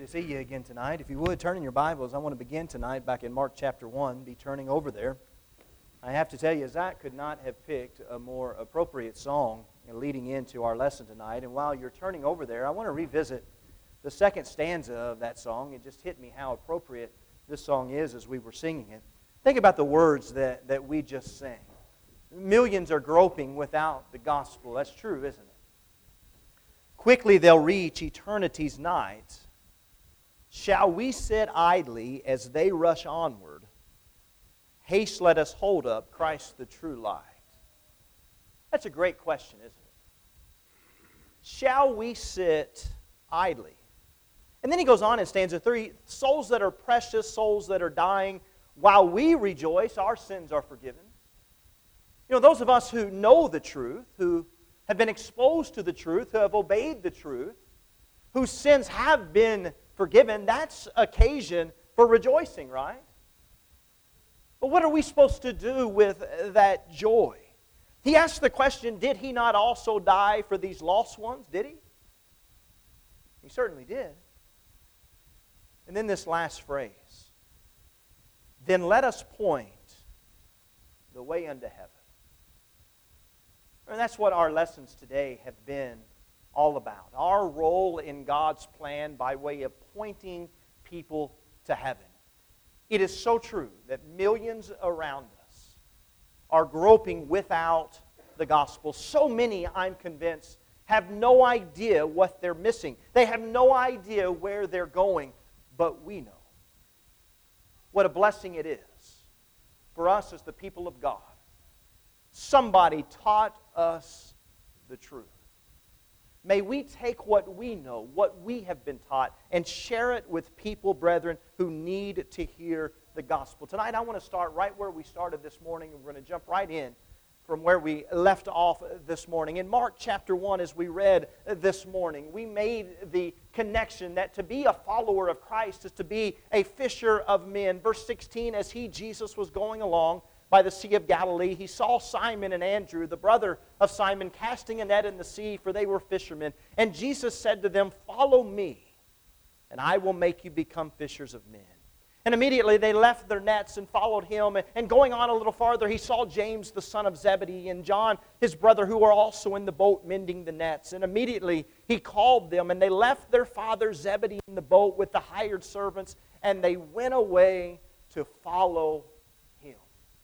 to see you again tonight. If you would, turn in your Bibles. I want to begin tonight back in Mark chapter 1, be turning over there. I have to tell you, Zach could not have picked a more appropriate song leading into our lesson tonight. And while you're turning over there, I want to revisit the second stanza of that song. It just hit me how appropriate this song is as we were singing it. Think about the words that we just sang. Millions are groping without the gospel. That's true, isn't it? Quickly they'll reach eternity's night. Shall we sit idly as they rush onward? Haste, let us hold up Christ the true light. That's a great question, isn't it? Shall we sit idly? And then he goes on in stanza 3, souls that are precious, souls that are dying, while we rejoice, our sins are forgiven. You know, those of us who know the truth, who have been exposed to the truth, who have obeyed the truth, whose sins have been forgiven, that's occasion for rejoicing, right? But what are we supposed to do with that joy? He asked the question, did he not also die for these lost ones? Did he? He certainly did. And then this last phrase, then let us point the way unto heaven. And that's what our lessons today have been all about. Our role in God's plan by way of pointing people to heaven. It is so true that millions around us are groping without the gospel. So many, I'm convinced, have no idea what they're missing. They have no idea where they're going, but we know. What a blessing it is for us as the people of God. Somebody taught us the truth. May we take what we know, what we have been taught, and share it with people, brethren, who need to hear the gospel. Tonight I want to start right where we started this morning, and we're going to jump right in from where we left off this morning. In Mark chapter 1, as we read this morning, we made the connection that to be a follower of Christ is to be a fisher of men. Verse 16, as he, Jesus, was going along by the Sea of Galilee, he saw Simon and Andrew, the brother of Simon, casting a net in the sea, for they were fishermen. And Jesus said to them, follow me, and I will make you become fishers of men. And immediately they left their nets and followed him. And going on a little farther, he saw James, the son of Zebedee, and John, his brother, who were also in the boat mending the nets. And immediately he called them, and they left their father Zebedee in the boat with the hired servants, and they went away to follow him.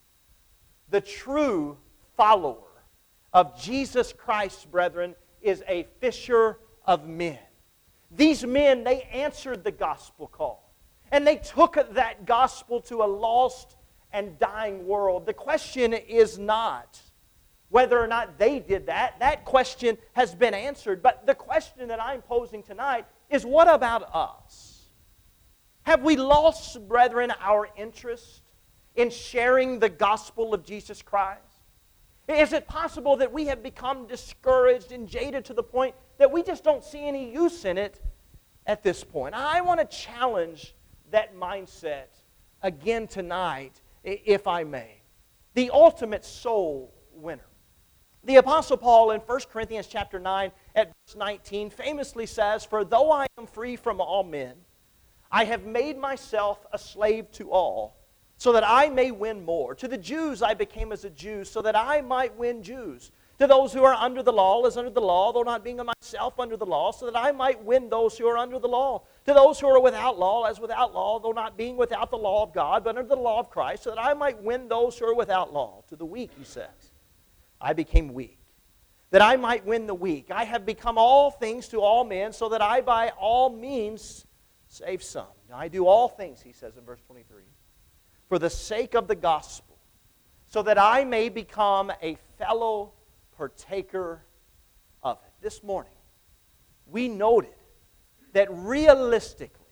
The true follower of Jesus Christ, brethren, is a fisher of men. These men, they answered the gospel call. And they took that gospel to a lost and dying world. The question is not whether or not they did that. That question has been answered. But the question that I'm posing tonight is, what about us? Have we lost, brethren, our interest in sharing the gospel of Jesus Christ? Is it possible that we have become discouraged and jaded to the point that we just don't see any use in it at this point? I want to challenge that mindset again tonight, if I may. The ultimate soul winner. The Apostle Paul in 1 Corinthians chapter 9 at verse 19 famously says, for though I am free from all men, I have made myself a slave to all, so that I may win more. To the Jews I became as a Jew, so that I might win Jews. To those who are under the law, as under the law, though not being myself under the law, so that I might win those who are under the law. To those who are without law, as without law, though not being without the law of God, but under the law of Christ, so that I might win those who are without law. To the weak, he says, I became weak, that I might win the weak. I have become all things to all men, so that I by all means save some. Now I do all things, he says in verse 23, for the sake of the gospel, so that I may become a fellow partaker of it. This morning, we noted that realistically,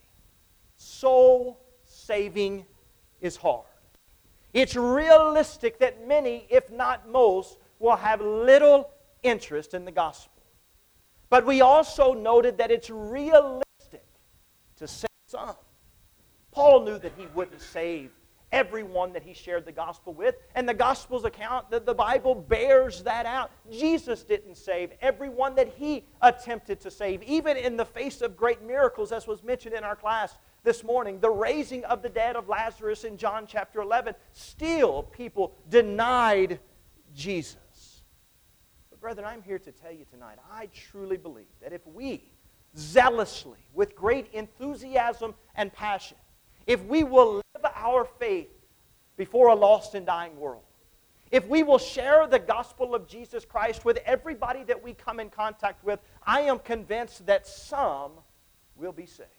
soul saving is hard. It's realistic that many, if not most, will have little interest in the gospel. But we also noted that it's realistic to save some. Paul knew that he wouldn't save everyone that he shared the gospel with. And the gospel's account, the Bible bears that out. Jesus didn't save everyone that he attempted to save, even in the face of great miracles, as was mentioned in our class this morning. The raising of the dead of Lazarus in John chapter 11, still people denied Jesus. But brethren, I'm here to tell you tonight, I truly believe that if we zealously, with great enthusiasm and passion, if we will live our faith before a lost and dying world, if we will share the gospel of Jesus Christ with everybody that we come in contact with, I am convinced that some will be saved.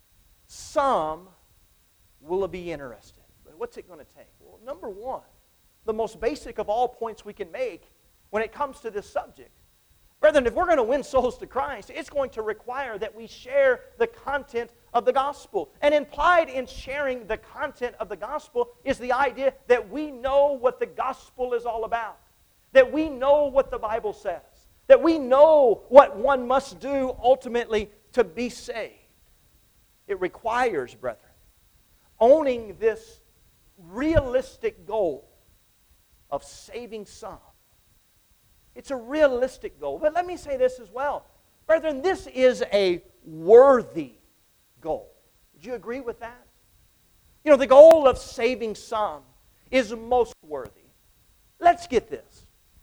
Some will be interested. But what's it going to take? Well, number one, the most basic of all points we can make when it comes to this subject. Brethren, if we're going to win souls to Christ, it's going to require that we share the content of the gospel. And implied in sharing the content of the gospel is the idea that we know what the gospel is all about. That we know what the Bible says. That we know what one must do ultimately to be saved. It requires, brethren, owning this realistic goal of saving some. It's a realistic goal. But let me say this as well. Brethren, this is a worthy goal. Would you agree with that? You know, the goal of saving some is most worthy. Let's get this.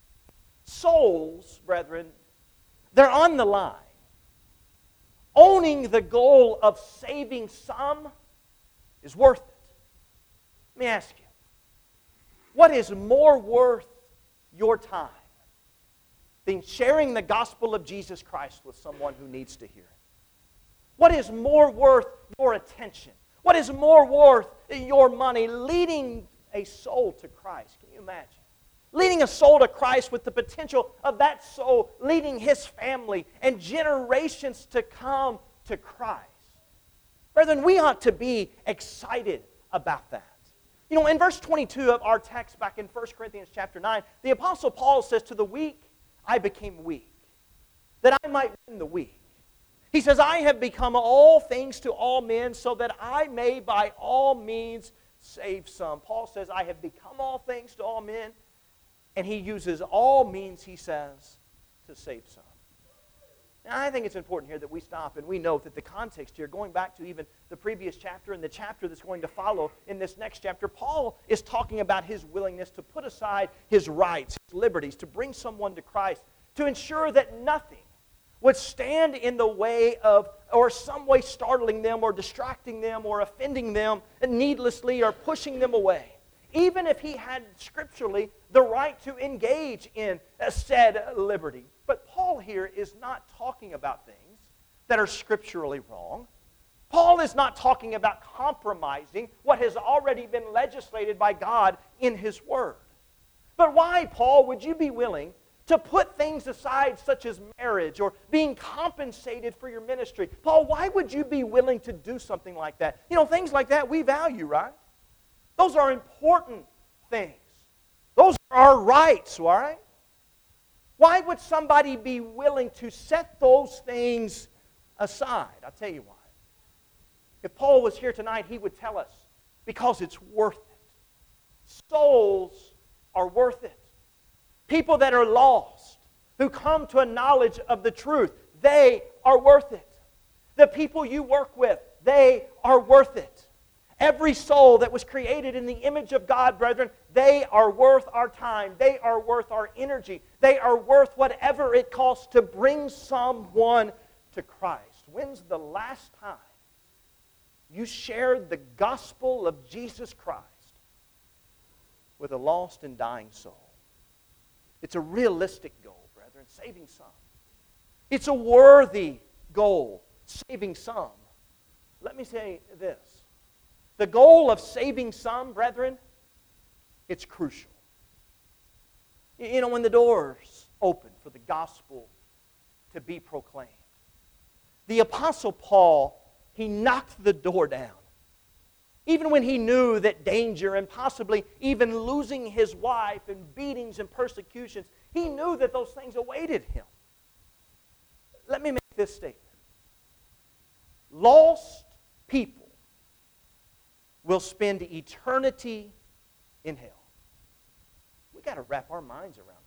Souls, brethren, they're on the line. Owning the goal of saving some is worth it. Let me ask you, what is more worth your time than sharing the gospel of Jesus Christ with someone who needs to hear it? What is more worth your attention? What is more worth your money? Leading a soul to Christ. Can you imagine? Leading a soul to Christ with the potential of that soul leading his family and generations to come to Christ. Brethren, we ought to be excited about that. You know, in verse 22 of our text back in 1 Corinthians chapter 9, the Apostle Paul says, "To the weak I became weak, that I might win the weak." He says, "I have become all things to all men, so that I may by all means save some." Paul says, "I have become all things to all men," and he uses all means, he says, to save some. Now, I think it's important here that we stop and we note that the context here, going back to even the previous chapter and the chapter that's going to follow in this next chapter, Paul is talking about his willingness to put aside his rights, his liberties, to bring someone to Christ, to ensure that nothing would stand in the way of, or some way startling them, or distracting them, or offending them needlessly, or pushing them away. Even if he had scripturally the right to engage in said liberty. But Paul here is not talking about things that are scripturally wrong. Paul is not talking about compromising what has already been legislated by God in his Word. But why, Paul, would you be willing to put things aside such as marriage or being compensated for your ministry? Paul, why would you be willing to do something like that? You know, things like that we value, right? Those are important things. Those are our rights, all right? Why would somebody be willing to set those things aside? I'll tell you why. If Paul was here tonight, he would tell us, because it's worth it. Souls are worth it. People that are lost, who come to a knowledge of the truth, they are worth it. The people you work with, they are worth it. Every soul that was created in the image of God, brethren, they are worth our time. They are worth our energy. They are worth whatever it costs to bring someone to Christ. When's the last time you shared the gospel of Jesus Christ with a lost and dying soul? It's a realistic goal, brethren, saving some. It's a worthy goal, saving some. Let me say this. The goal of saving some, brethren, it's crucial. You know, when the doors open for the gospel to be proclaimed, the Apostle Paul, he knocked the door down. Even when he knew that danger and possibly even losing his wife and beatings and persecutions, he knew that those things awaited him. Let me make this statement. Lost people will spend eternity in hell. We've got to wrap our minds around that.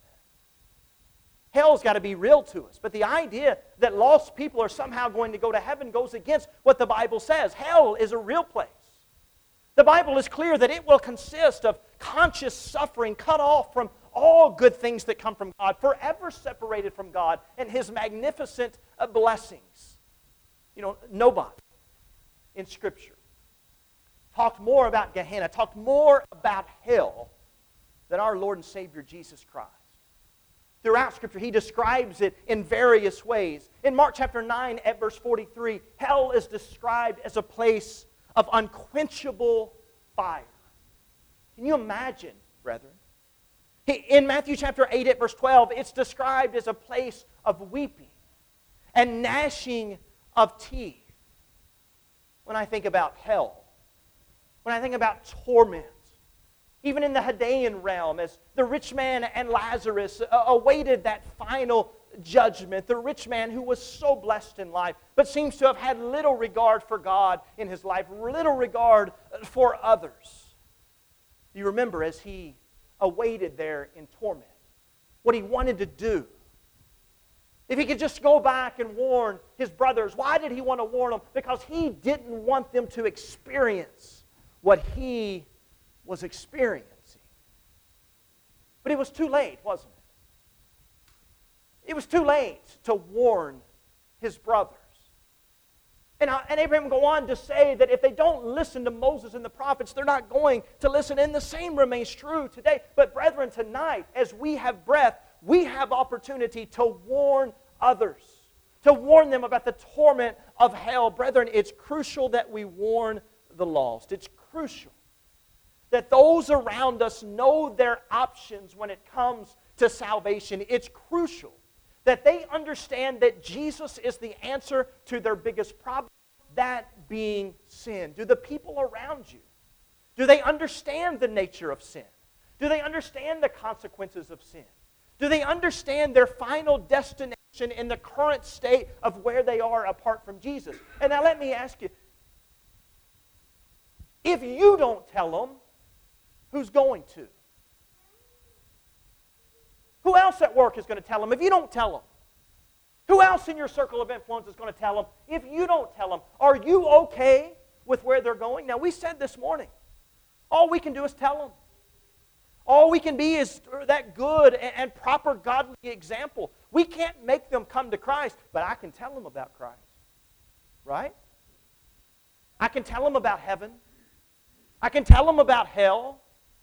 Hell's got to be real to us. But the idea that lost people are somehow going to go to heaven goes against what the Bible says. Hell is a real place. The Bible is clear that it will consist of conscious suffering, cut off from all good things that come from God, forever separated from God and His magnificent blessings. Nobody in Scripture talked more about Gehenna, talked more about hell than our Lord and Savior Jesus Christ. Throughout Scripture, He describes it in various ways. In Mark chapter 9 at verse 43, hell is described as a place of unquenchable fire. Can you imagine, brethren? In Matthew chapter 8 at verse 12, it's described as a place of weeping and gnashing of teeth. When I think about hell, when I think about torment, even in the Hadean realm, as the rich man and Lazarus awaited that final judgment, the rich man who was so blessed in life, but seems to have had little regard for God in his life, little regard for others. Do you remember as he awaited there in torment, what he wanted to do? If he could just go back and warn his brothers, why did he want to warn them? Because he didn't want them to experience what he was experiencing. But it was too late, wasn't it? It was too late to warn his brothers. And Abraham will go on to say that if they don't listen to Moses and the prophets, they're not going to listen. And the same remains true today. But brethren, tonight, as we have breath, we have opportunity to warn others, to warn them about the torment of hell. Brethren, it's crucial that we warn the lost. It's crucial that those around us know their options when it comes to salvation. It's crucial that they understand that Jesus is the answer to their biggest problem, that being sin. Do the people around you, do they understand the nature of sin? Do they understand the consequences of sin? Do they understand their final destination in the current state of where they are apart from Jesus? And now let me ask you, if you don't tell them, who's going to? Who else at work is going to tell them if you don't tell them? Who else in your circle of influence is going to tell them if you don't tell them? Are you okay with where they're going? Now, we said this morning, all we can do is tell them. All we can be is that good and proper godly example. We can't make them come to Christ, but I can tell them about Christ. Right? I can tell them about heaven. I can tell them about hell.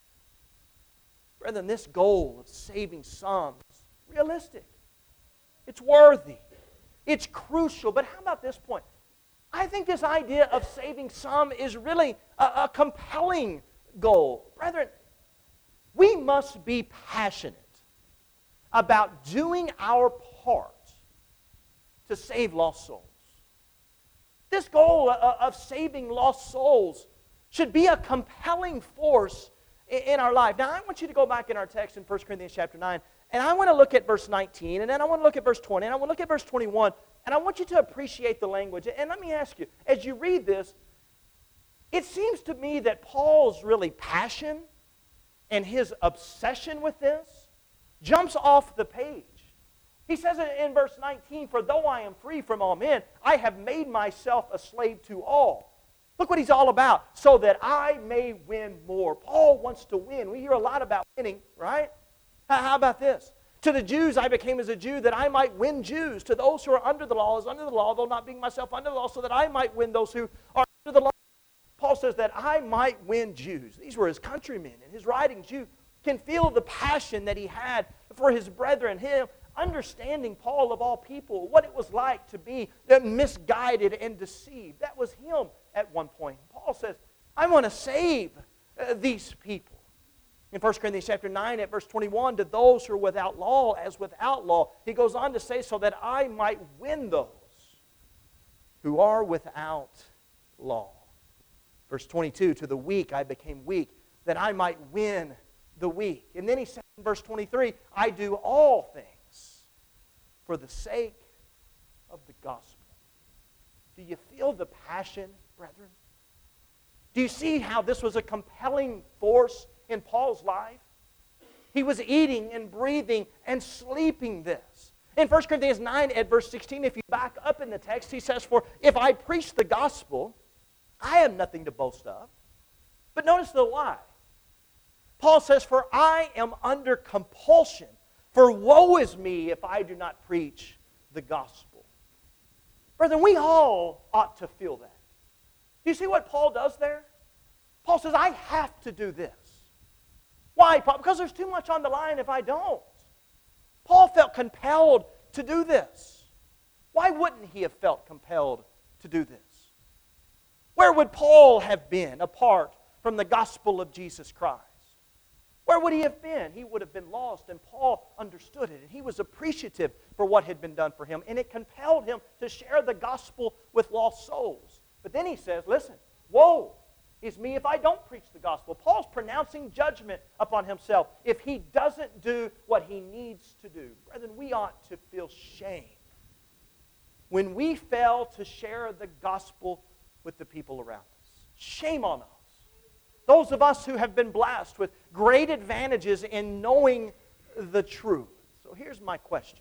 Brethren, this goal of saving some is realistic. It's worthy. It's crucial. But how about this point? I think this idea of saving some is really a compelling goal. Brethren, we must be passionate about doing our part to save lost souls. This goal of saving lost souls should be a compelling force in our life. Now, I want you to go back in our text in 1 Corinthians chapter 9, and I want to look at verse 19, and then I want to look at verse 20, and I want to look at verse 21, and I want you to appreciate the language. And let me ask you, as you read this, it seems to me that Paul's really passion and his obsession with this jumps off the page. He says it in verse 19, "For though I am free from all men, I have made myself a slave to all." Look what he's all about. "So that I may win more." Paul wants to win. We hear a lot about winning, right? How about this? "To the Jews I became as a Jew, that I might win Jews. To those who are under the law, as under the law, though not being myself under the law, so that I might win those who are under the law." Paul says that I might win Jews. These were his countrymen. In his writings, you can feel the passion that he had for his brethren. Him understanding, Paul of all people, what it was like to be misguided and deceived. That was him at one point. Paul says, I want to save these people. In 1 Corinthians chapter 9 at verse 21, "To those who are without law as without law," he goes on to say, "so that I might win those who are without law." Verse 22, "To the weak I became weak, that I might win the weak." And then he says in verse 23, "I do all things for the sake of the gospel." Do you feel the passion, brethren? Do you see how this was a compelling force in Paul's life? He was eating and breathing and sleeping this. In 1 Corinthians 9 at verse 16, if you back up in the text, he says, "For if I preach the gospel, I have nothing to boast of." But notice the why. Paul says, "For I am under compulsion. For woe is me if I do not preach the gospel." Brethren, we all ought to feel that. Do you see what Paul does there? Paul says, I have to do this. Why, Paul? Because there's too much on the line if I don't. Paul felt compelled to do this. Why wouldn't he have felt compelled to do this? Where would Paul have been apart from the gospel of Jesus Christ? Where would he have been? He would have been lost, and Paul understood it, and he was appreciative for what had been done for him, and it compelled him to share the gospel with lost souls. But then he says, listen, woe is me if I don't preach the gospel. Paul's pronouncing judgment upon himself if he doesn't do what he needs to do. Brethren, we ought to feel shame when we fail to share the gospel with the people around us. Shame on us. Those of us who have been blessed with great advantages in knowing the truth. So here's my question.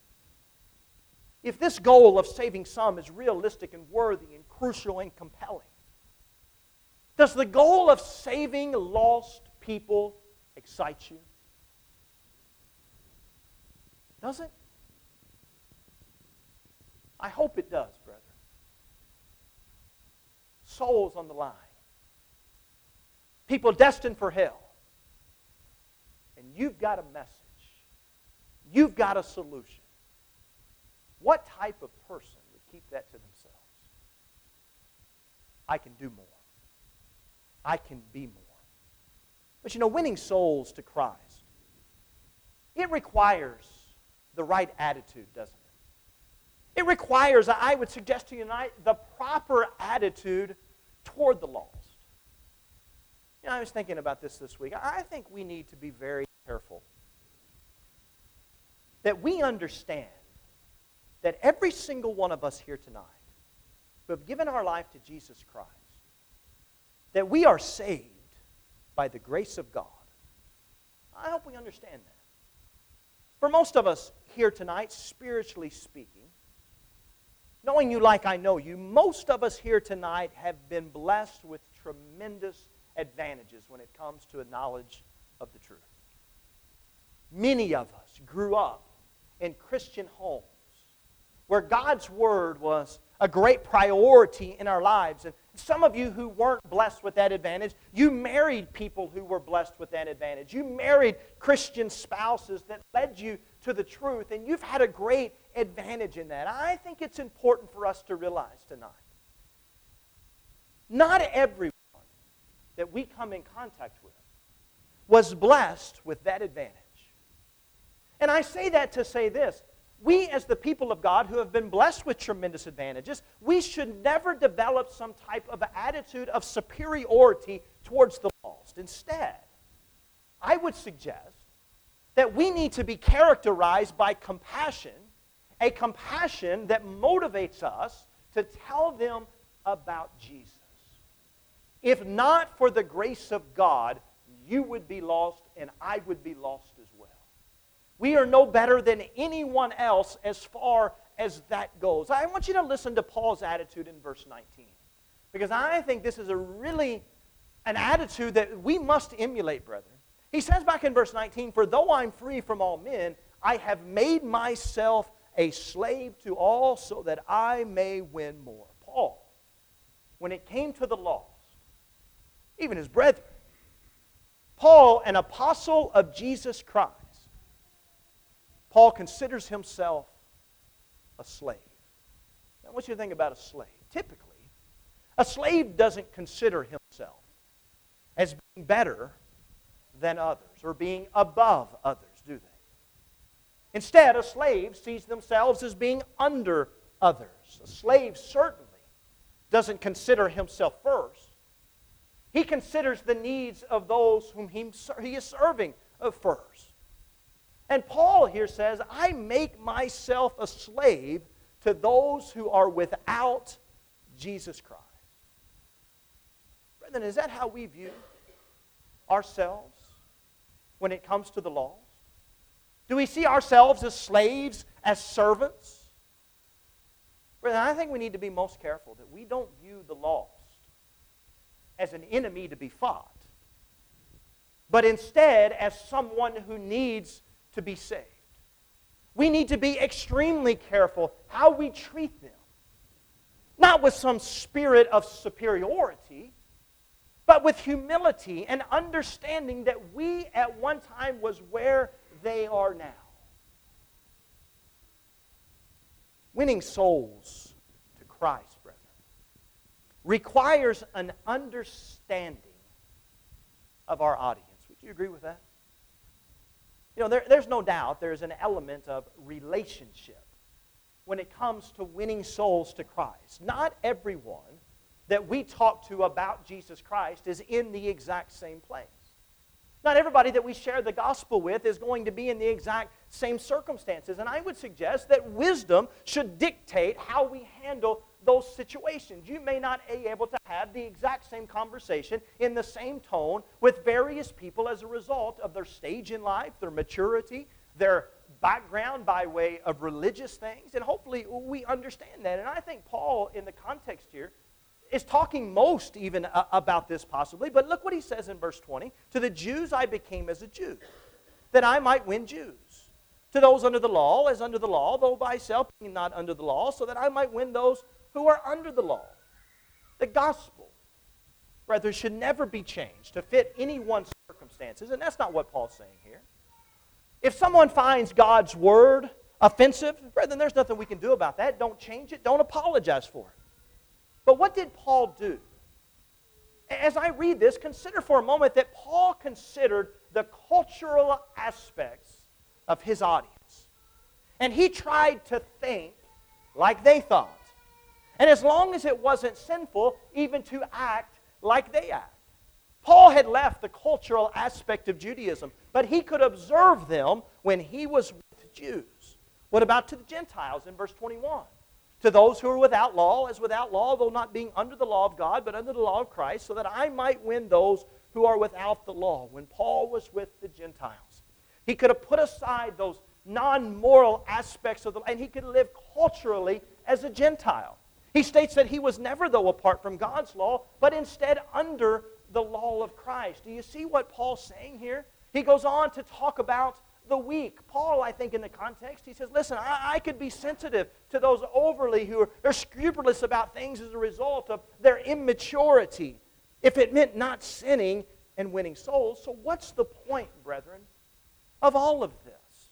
If this goal of saving some is realistic and worthy and crucial and compelling, does the goal of saving lost people excite you? Does it? I hope it does, brethren. Souls on the line. People destined for hell. And you've got a message. You've got a solution. What type of person would keep that to themselves? I can do more. I can be more. But you know, winning souls to Christ, it requires the right attitude, doesn't it? It requires, I would suggest to you tonight, the proper attitude toward the lost. You know, I was thinking about this week. I think we need to be very careful that we understand that every single one of us here tonight who have given our life to Jesus Christ, that we are saved by the grace of God. I hope we understand that. For most of us here tonight, spiritually speaking, knowing you like I know you, most of us here tonight have been blessed with tremendous advantages when it comes to a knowledge of the truth. Many of us grew up in Christian homes where God's Word was a great priority in our lives. And some of you who weren't blessed with that advantage, you married people who were blessed with that advantage. You married Christian spouses that led you to the truth, and you've had a great advantage in that. I think it's important for us to realize tonight. Not everyone that we come in contact with was blessed with that advantage. And I say that to say this. We as the people of God who have been blessed with tremendous advantages, we should never develop some type of attitude of superiority towards the lost. Instead, I would suggest that we need to be characterized by compassion, a compassion that motivates us to tell them about Jesus. If not for the grace of God, you would be lost and I would be lost as well. We are no better than anyone else as far as that goes. I want you to listen to Paul's attitude in verse 19. Because I think this is an attitude that we must emulate, brethren. He says back in verse 19, "For though I'm free from all men, I have made myself a slave to all so that I may win more." Paul, when it came to the lost, even his brethren, Paul, an apostle of Jesus Christ, Paul considers himself a slave. Now, I want you to think about a slave. Typically, a slave doesn't consider himself as being better than others or being above others, do they? Instead, a slave sees themselves as being under others. A slave certainly doesn't consider himself first. He considers the needs of those whom he is serving first. And Paul here says, I make myself a slave to those who are without Jesus Christ. Brethren, is that how we view ourselves when it comes to the lost? Do we see ourselves as slaves, as servants? Brethren, I think we need to be most careful that we don't view the lost as an enemy to be fought, but instead as someone who needs to be saved. We need to be extremely careful how we treat them. Not with some spirit of superiority, but with humility and understanding that we at one time was where they are now. Winning souls to Christ, brethren, requires an understanding of our audience. Would you agree with that? You know, there's no doubt there's an element of relationship when it comes to winning souls to Christ. Not everyone that we talk to about Jesus Christ is in the exact same place. Not everybody that we share the gospel with is going to be in the exact same circumstances. And I would suggest that wisdom should dictate how we handle those situations. You may not be able to have the exact same conversation in the same tone with various people as a result of their stage in life, their maturity, their background by way of religious things. And hopefully we understand that. And I think Paul, in the context here, is talking most even about this possibly. But look what he says in verse 20. To the Jews I became as a Jew, that I might win Jews. To those under the law, as under the law, though myself being not under the law, so that I might win those who are under the law. The gospel, brethren, should never be changed to fit anyone's circumstances. And that's not what Paul's saying here. If someone finds God's word offensive, brethren, there's nothing we can do about that. Don't change it. Don't apologize for it. But what did Paul do? As I read this, consider for a moment that Paul considered the cultural aspects of his audience. And he tried to think like they thought. And as long as it wasn't sinful, even to act like they act. Paul had left the cultural aspect of Judaism, but he could observe them when he was with Jews. What about to the Gentiles in verse 21? To those who are without law, as without law, though not being under the law of God, but under the law of Christ, so that I might win those who are without the law. When Paul was with the Gentiles, he could have put aside those non-moral aspects of the law, and he could live culturally as a Gentile. He states that he was never, though, apart from God's law, but instead under the law of Christ. Do you see what Paul's saying here? He goes on to talk about the weak. Paul, I think in the context, he says, listen, I could be sensitive to those overly who are scrupulous about things as a result of their immaturity, if it meant not sinning and winning souls. So what's the point, brethren, of all of this?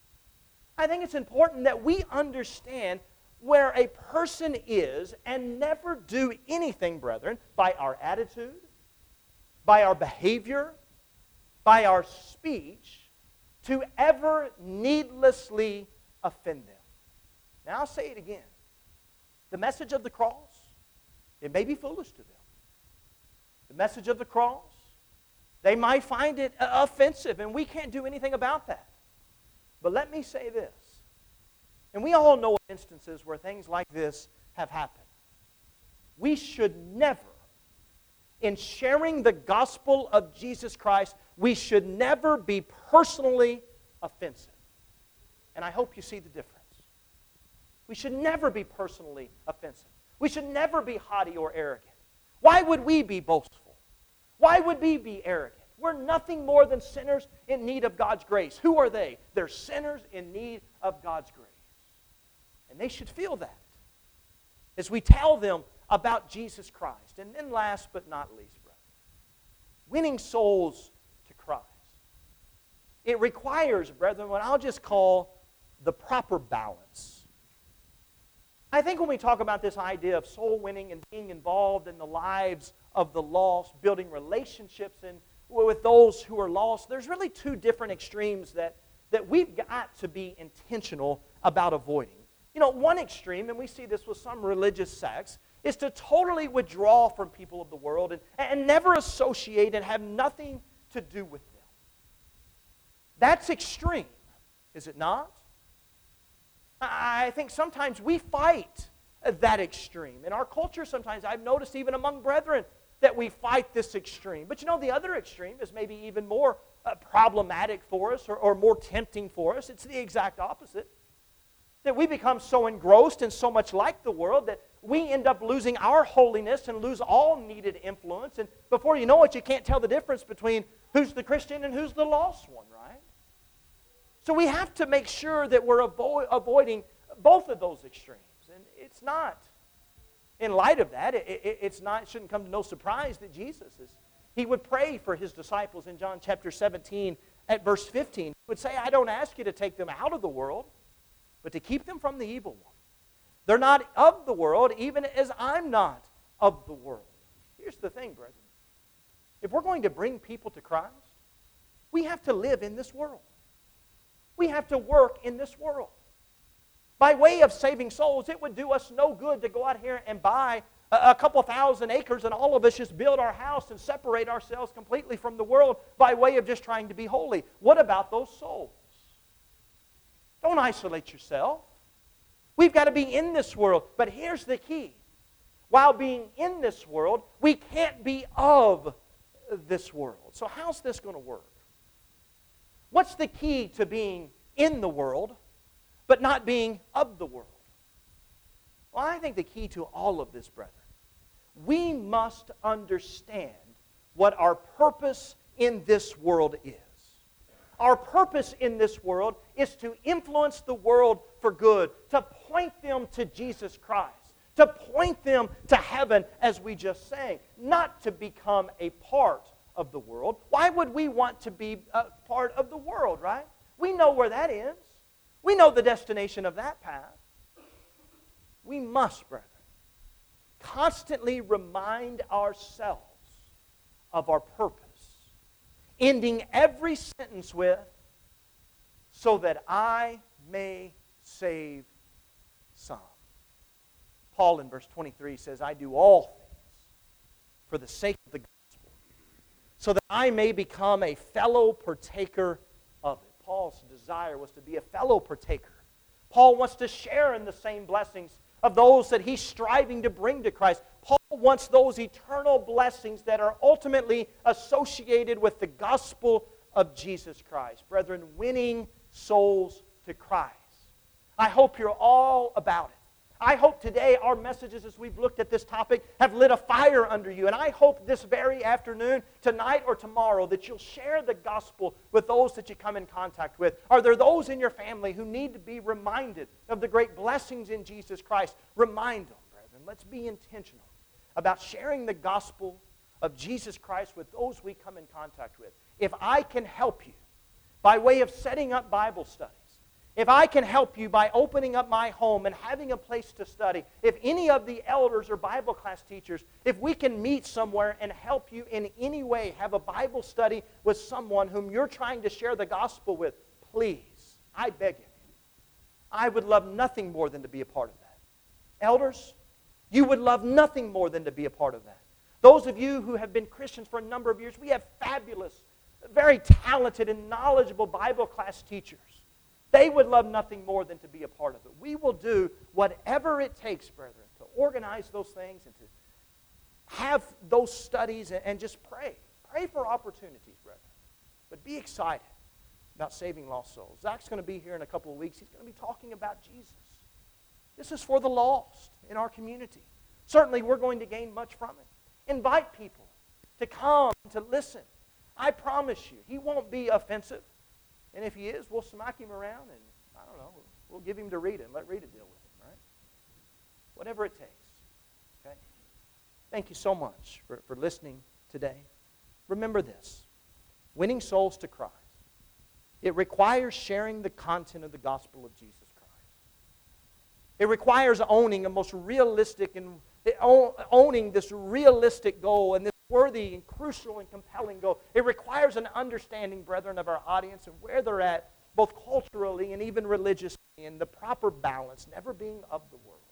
I think it's important that we understand where a person is and never do anything, brethren, by our attitude, by our behavior, by our speech, to ever needlessly offend them. Now I'll say it again. The message of the cross, it may be foolish to them. The message of the cross, they might find it offensive, and we can't do anything about that. But let me say this, and we all know instances where things like this have happened. We should never, in sharing the gospel of Jesus Christ, we should never be personally offensive. And I hope you see the difference. We should never be personally offensive. We should never be haughty or arrogant. Why would we be boastful? Why would we be arrogant? We're nothing more than sinners in need of God's grace. Who are they? They're sinners in need of God's grace. And they should feel that as we tell them about Jesus Christ. And then last but not least, brother, winning souls to Christ. It requires, brethren, what I'll just call the proper balance. I think when we talk about this idea of soul winning and being involved in the lives of the lost, building relationships with those who are lost, there's really two different extremes that we've got to be intentional about avoiding. You know, one extreme, and we see this with some religious sects, is to totally withdraw from people of the world and never associate and have nothing to do with them. That's extreme, is it not? I think sometimes we fight that extreme. In our culture sometimes, I've noticed even among brethren, that we fight this extreme. But you know, the other extreme is maybe even more problematic for us or more tempting for us. It's the exact opposite. That we become so engrossed and so much like the world that we end up losing our holiness and lose all needed influence. And before you know it, you can't tell the difference between who's the Christian and who's the lost one, right? So we have to make sure that we're avoiding both of those extremes. And it's not, in light of that, it shouldn't come to no surprise that He would pray for His disciples in John chapter 17 at verse 15. He would say, I don't ask you to take them out of the world, but to keep them from the evil one. They're not of the world, even as I'm not of the world. Here's the thing, brethren. If we're going to bring people to Christ, we have to live in this world. We have to work in this world. By way of saving souls, it would do us no good to go out here and buy a couple thousand acres and all of us just build our house and separate ourselves completely from the world by way of just trying to be holy. What about those souls? Don't isolate yourself. We've got to be in this world. But here's the key. While being in this world, we can't be of this world. So how's this going to work? What's the key to being in the world, but not being of the world? Well, I think the key to all of this, brethren, we must understand what our purpose in this world is. Our purpose in this world is to influence the world for good, to point them to Jesus Christ, to point them to heaven, as we just sang, not to become a part of the world. Why would we want to be a part of the world, right? We know where that ends. We know the destination of that path. We must, brethren, constantly remind ourselves of our purpose, ending every sentence with, so that I may save some. Paul in verse 23 says, I do all things for the sake of the gospel, so that I may become a fellow partaker of it. Paul's desire was to be a fellow partaker. Paul wants to share in the same blessings of those that he's striving to bring to Christ. Paul wants those eternal blessings that are ultimately associated with the gospel of Jesus Christ. Brethren, winning souls to Christ. I hope you're all about it. I hope today our messages as we've looked at this topic have lit a fire under you. And I hope this very afternoon, tonight or tomorrow, that you'll share the gospel with those that you come in contact with. Are there those in your family who need to be reminded of the great blessings in Jesus Christ? Remind them, brethren. Let's be intentional about sharing the gospel of Jesus Christ with those we come in contact with. If I can help you by way of setting up Bible studies, if I can help you by opening up my home and having a place to study, if any of the elders or Bible class teachers, if we can meet somewhere and help you in any way have a Bible study with someone whom you're trying to share the gospel with, please, I beg you. I would love nothing more than to be a part of that. Elders, you would love nothing more than to be a part of that. Those of you who have been Christians for a number of years, we have fabulous, very talented and knowledgeable Bible class teachers. They would love nothing more than to be a part of it. We will do whatever it takes, brethren, to organize those things and to have those studies and just pray. Pray for opportunities, brethren. But be excited about saving lost souls. Zach's going to be here in a couple of weeks. He's going to be talking about Jesus. This is for the lost in our community. Certainly, we're going to gain much from it. Invite people to come, to listen. I promise you, he won't be offensive. And if he is, we'll smack him around and, I don't know, we'll give him to Rita and let Rita deal with him, right? Whatever it takes, okay? Thank you so much for listening today. Remember this, winning souls to Christ, it requires sharing the content of the gospel of Jesus Christ. It requires owning a most realistic and owning this realistic goal and this worthy and crucial and compelling goal. It requires an understanding, brethren, of our audience and where they're at, both culturally and even religiously, and the proper balance, never being of the world,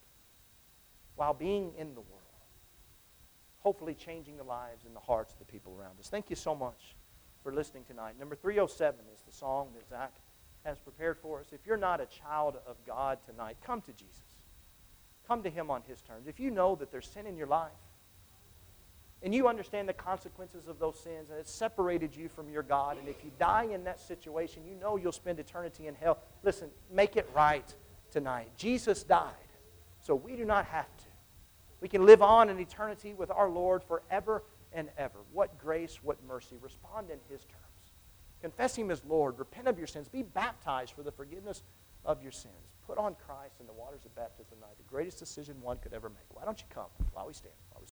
while being in the world. Hopefully changing the lives and the hearts of the people around us. Thank you so much for listening tonight. Number 307 is the song that Zach has prepared for us. If you're not a child of God tonight, come to Jesus. Come to Him on His terms. If you know that there's sin in your life, and you understand the consequences of those sins, and it's separated you from your God, and if you die in that situation, you know you'll spend eternity in hell. Listen, make it right tonight. Jesus died, so we do not have to. We can live on in eternity with our Lord forever and ever. What grace, what mercy. Respond in His terms. Confess Him as Lord. Repent of your sins. Be baptized for the forgiveness of your sins. Put on Christ in the waters of baptism tonight, the greatest decision one could ever make. Why don't you come while we stand?